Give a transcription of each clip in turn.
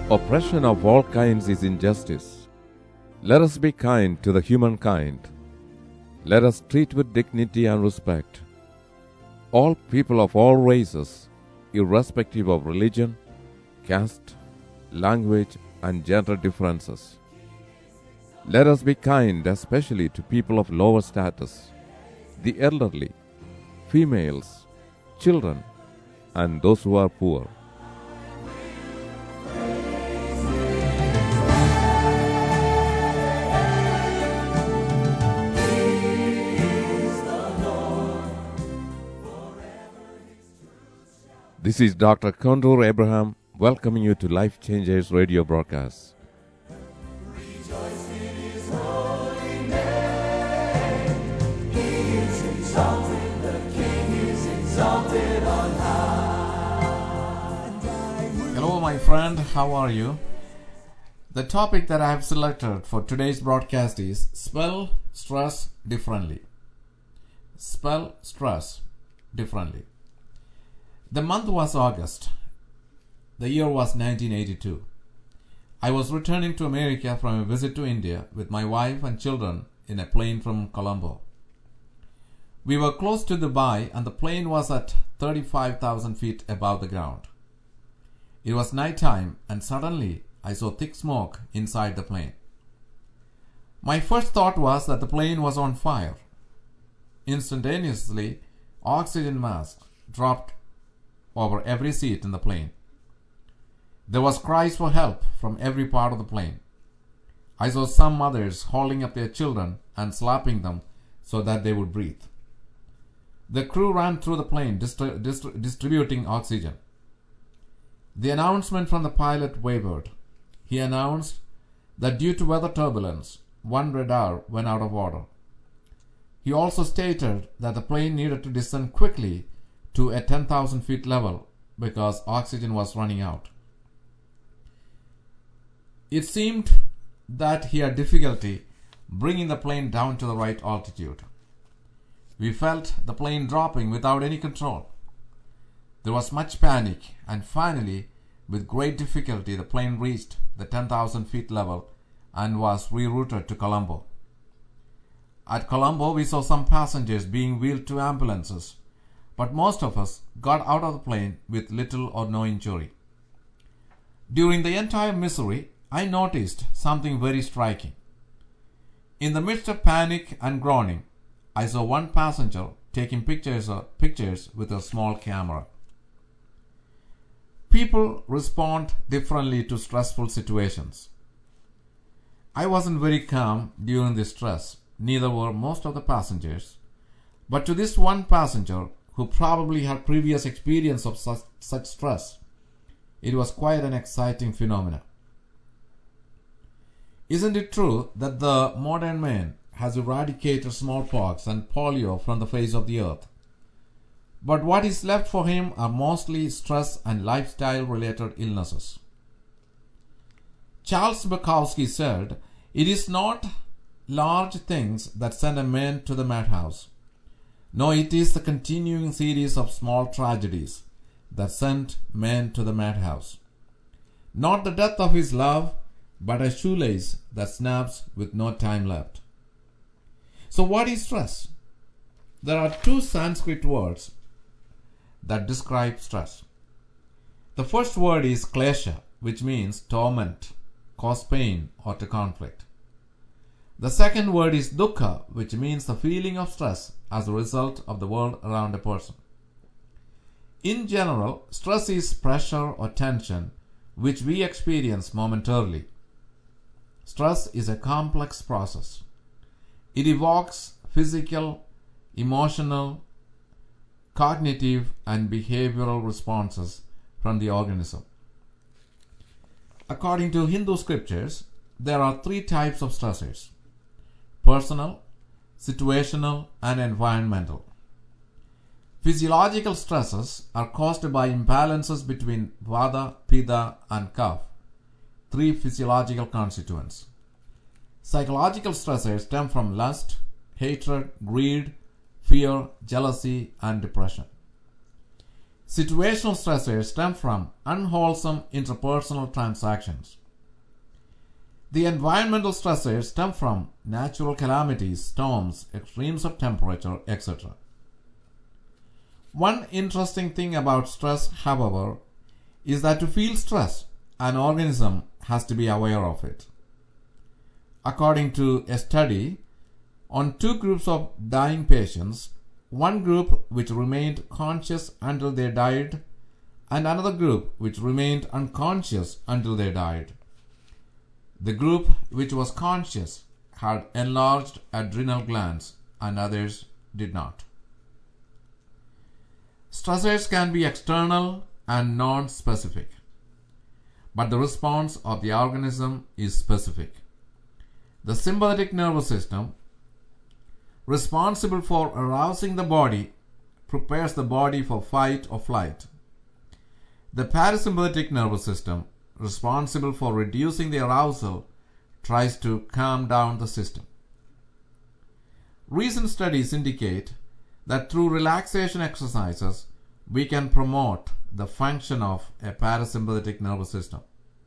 Oppression of all kinds is injustice. Let us be kind to the humankind. Let us treat with dignity and respect all people of all races, irrespective of religion, caste, language, and gender differences. Let us be kind especially to people of lower status, the elderly, females, children, and those who are poor. This is Dr. Kondur Abraham welcoming you to Life Changers radio broadcast. Rejoice in His holy name. He is exalted, the King is exalted on high. Hello, my friend. How are you? The topic that I have selected for today's broadcast is spell stress differently. Spell stress differently. The month was August. The year was 1982. I was returning to America from a visit to India with my wife and children in a plane from Colombo. We were close to Dubai and the plane was at 35,000 feet above the ground. It was night time and suddenly I saw thick smoke inside the plane. My first thought was that the plane was on fire. Instantaneously, oxygen masks dropped over every seat in the plane. There was cries for help from every part of the plane. I saw some mothers holding up their children and slapping them so that they would breathe. The crew ran through the plane distributing oxygen. The announcement from the pilot wavered. He announced that due to weather turbulence, one radar went out of order. He also stated that the plane needed to descend quickly to a 10,000 feet level because oxygen was running out. It seemed that he had difficulty bringing the plane down to the right altitude. We felt the plane dropping without any control. There was much panic, and finally, with great difficulty, the plane reached the 10,000 feet level and was rerouted to Colombo. At Colombo, we saw some passengers being wheeled to ambulances, but most of us got out of the plane with little or no injury. During the entire misery, I noticed something very striking. In the midst of panic and groaning, I saw one passenger taking pictures with a small camera. People respond differently to stressful situations. I wasn't very calm during this stress, neither were most of the passengers, but to this one passenger who probably had previous experience of such stress, it was quite an exciting phenomenon. Isn't it true that the modern man has eradicated smallpox and polio from the face of the earth? But what is left for him are mostly stress and lifestyle-related illnesses. Charles Bukowski said, "It is not large things that send a man to the madhouse. No, it is the continuing series of small tragedies that sent men to the madhouse. Not the death of his love, but a shoelace that snaps with no time left." So what is stress? There are two Sanskrit words that describe stress. The first word is klesha, which means torment, cause pain, or to conflict. The second word is dukkha, which means the feeling of stress as a result of the world around a person. In general, stress is pressure or tension which we experience momentarily. Stress is a complex process. It evokes physical, emotional, cognitive, and behavioral responses from the organism. According to Hindu scriptures, there are three types of stressors: personal, situational, and environmental. Physiological stresses are caused by imbalances between Vata, Pitta, and Kapha, three physiological constituents. Psychological stressors stem from lust, hatred, greed, fear, jealousy, and depression. Situational stressors stem from unwholesome interpersonal transactions. The environmental stressors stem from natural calamities, storms, extremes of temperature, etc. One interesting thing about stress, however, is that to feel stress, an organism has to be aware of it. According to a study, on two groups of dying patients, one group which remained conscious until they died, and another group which remained unconscious until they died. The group which was conscious had enlarged adrenal glands and others did not. Stressors can be external and non-specific, but the response of the organism is specific. The sympathetic nervous system, responsible for arousing the body, prepares the body for fight or flight. The parasympathetic nervous system, responsible for reducing the arousal, tries to calm down the system. Recent studies indicate that through relaxation exercises, we can promote the function of a parasympathetic nervous system.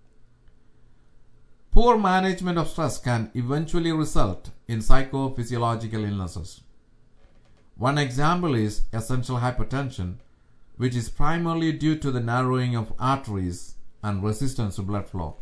Poor management of stress can eventually result in psychophysiological illnesses. One example is essential hypertension, which is primarily due to the narrowing of arteries and resistance to blood flow.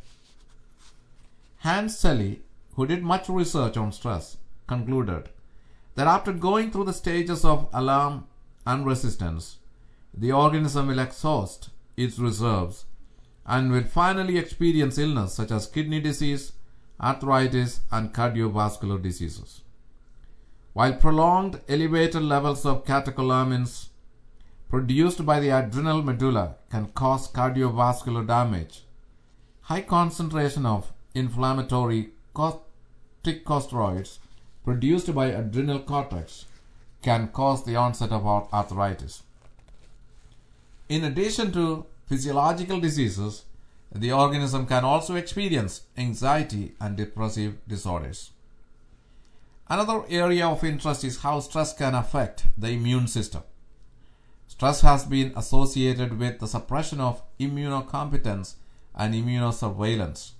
Hans Selye, who did much research on stress, concluded that after going through the stages of alarm and resistance, the organism will exhaust its reserves and will finally experience illness such as kidney disease, arthritis, and cardiovascular diseases. While prolonged elevated levels of catecholamines produced by the adrenal medulla can cause cardiovascular damage, high concentration of inflammatory corticosteroids produced by adrenal cortex can cause the onset of arthritis. In addition to physiological diseases, the organism can also experience anxiety and depressive disorders. Another area of interest is how stress can affect the immune system. Stress has been associated with the suppression of immunocompetence and immunosurveillance.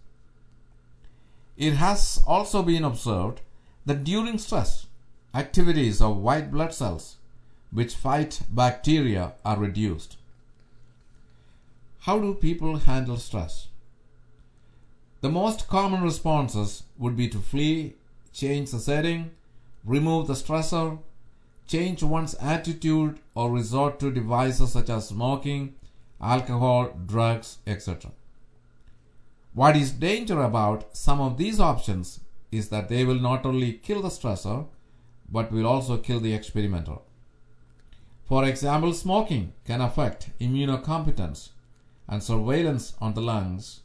It has also been observed that during stress, activities of white blood cells which fight bacteria are reduced. How do people handle stress? The most common responses would be to flee, change the setting, remove the stressor, change one's attitude, or resort to devices such as smoking, alcohol, drugs, etc. What is danger about some of these options is that they will not only kill the stressor, but will also kill the experimenter. For example, smoking can affect immunocompetence and surveillance in the lungs,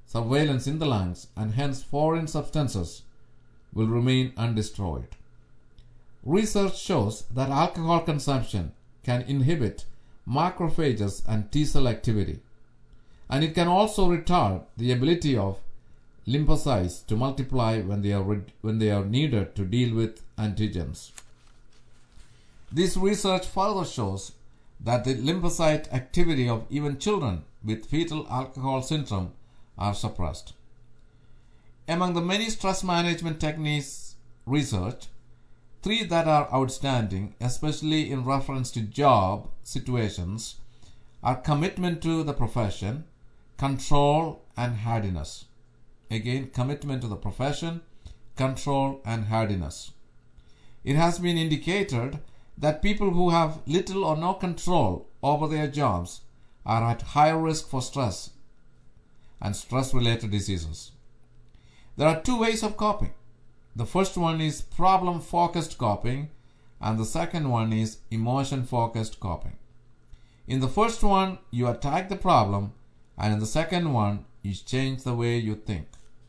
and hence foreign substances will remain undestroyed. Research shows that alcohol consumption can inhibit macrophages and T cell activity, and it can also retard the ability of lymphocytes to multiply when they are needed to deal with antigens. This research further shows that the lymphocyte activity of even children with fetal alcohol syndrome are suppressed. Among the many stress management techniques researched, 3 that are outstanding, especially in reference to job situations, are commitment to the profession, control, and hardiness. Again, commitment to the profession, control, and hardiness. It has been indicated that people who have little or no control over their jobs are at higher risk for stress and stress-related diseases. There are 2 ways of coping. The first one is problem-focused coping, and the second one is emotion-focused coping. In the first one, you attack the problem, and in the second one, you change the way you think.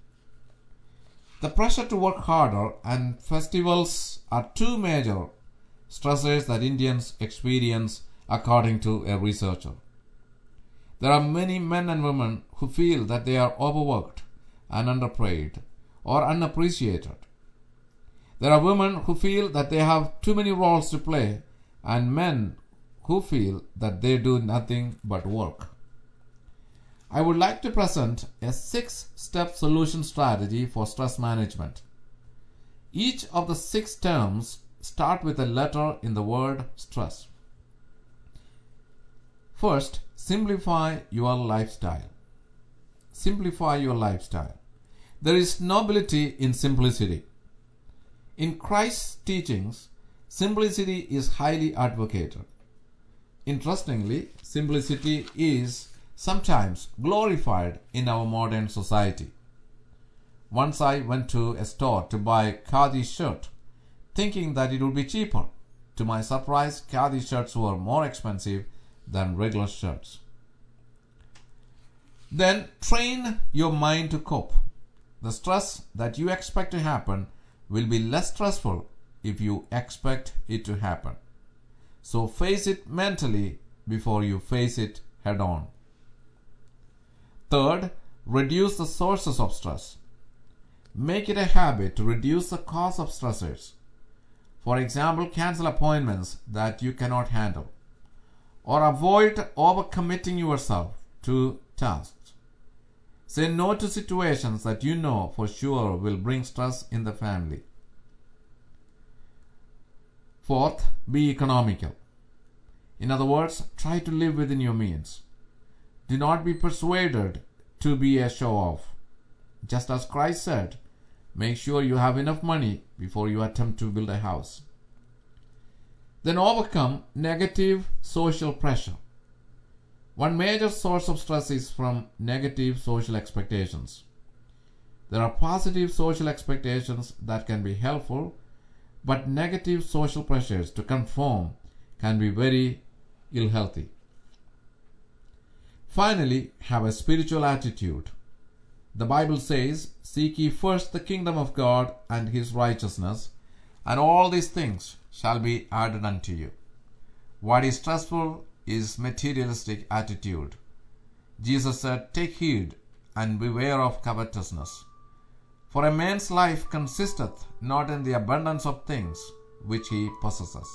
The pressure to work harder and festivals are 2 major stressors that Indians experience, according to a researcher. There are many men and women who feel that they are overworked and underpaid or unappreciated. There are women who feel that they have too many roles to play, and men who feel that they do nothing but work. I would like to present a 6-step solution strategy for stress management. Each of the 6 terms start with a letter in the word stress. First, simplify your lifestyle. Simplify your lifestyle. There is nobility in simplicity. In Christ's teachings, simplicity is highly advocated. Interestingly, simplicity is sometimes glorified in our modern society. Once I went to a store to buy a khadi shirt, thinking that it would be cheaper. To my surprise, khadi shirts were more expensive than regular shirts. Then train your mind to cope. The stress that you expect to happen will be less stressful if you expect it to happen. So face it mentally before you face it head on. Third, reduce the sources of stress. Make it a habit to reduce the cause of stressors. For example, cancel appointments that you cannot handle, or avoid overcommitting yourself to tasks. Say no to situations that you know for sure will bring stress in the family. Fourth, be economical. In other words, try to live within your means. Do not be persuaded to be a show-off. Just as Christ said, make sure you have enough money before you attempt to build a house. Then overcome negative social pressure. One major source of stress is from negative social expectations. There are positive social expectations that can be helpful, but negative social pressures to conform can be very ill-healthy. Finally, have a spiritual attitude. The Bible says, "Seek ye first the kingdom of God and his righteousness, and all these things shall be added unto you." What is stressful is materialistic attitude. Jesus said, "Take heed and beware of covetousness. For a man's life consisteth not in the abundance of things which he possesses."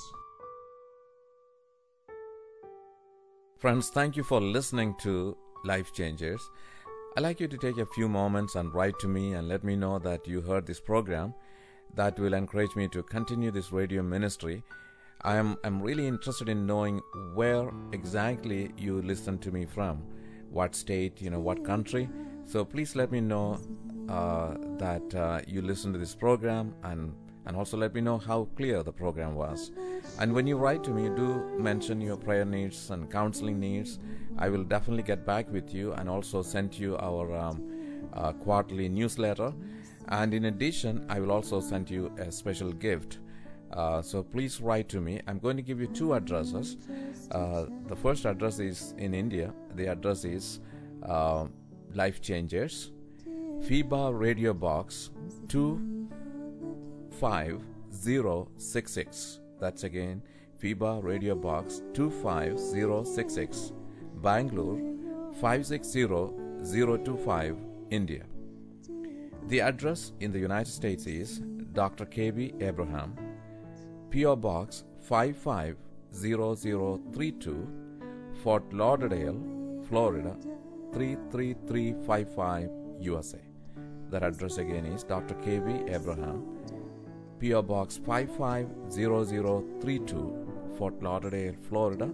Friends, thank you for listening to Life Changers. I'd like you to take a few moments and write to me and let me know that you heard this program. That will encourage me to continue this radio ministry. I'm really interested in knowing where exactly you listen to me from, what state, what country. So please let me know that you listen to this program, and also let me know how clear the program was. And when you write to me, do mention your prayer needs and counseling needs. I will definitely get back with you and also send you our quarterly newsletter. And in addition, I will also send you a special gift. So please write to me. I'm going to give you 2 addresses. The first address is in India. The address is Life Changers, FIBA Radio Box 25066. That's again FIBA Radio Box 25066, Bangalore 560025, India. The address in the United States is Dr. K.B. Abraham, P.O. Box 550032, Fort Lauderdale, Florida 33355, USA. That address again is Dr. K.B. Abraham, P.O. Box 550032, Fort Lauderdale, Florida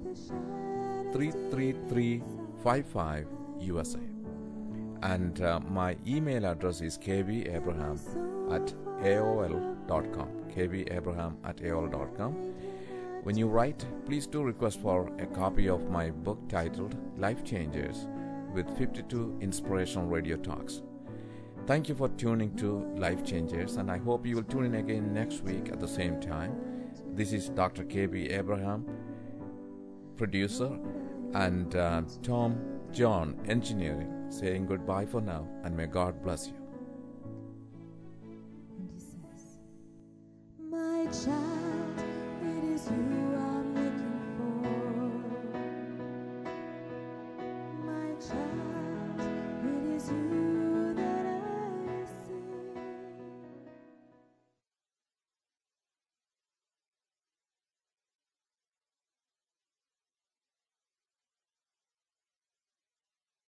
33355, USA. And my email address is kbabraham@aol.com. kbabraham@aol.com. When you write, please do request for a copy of my book titled Life Changers with 52 inspirational radio talks. Thank you for tuning to Life Changers, and I hope you will tune in again next week at the same time. This is Dr. K.B. Abraham, producer, and Tom John, engineering, saying goodbye for now, and may God bless you. And he says, "My child."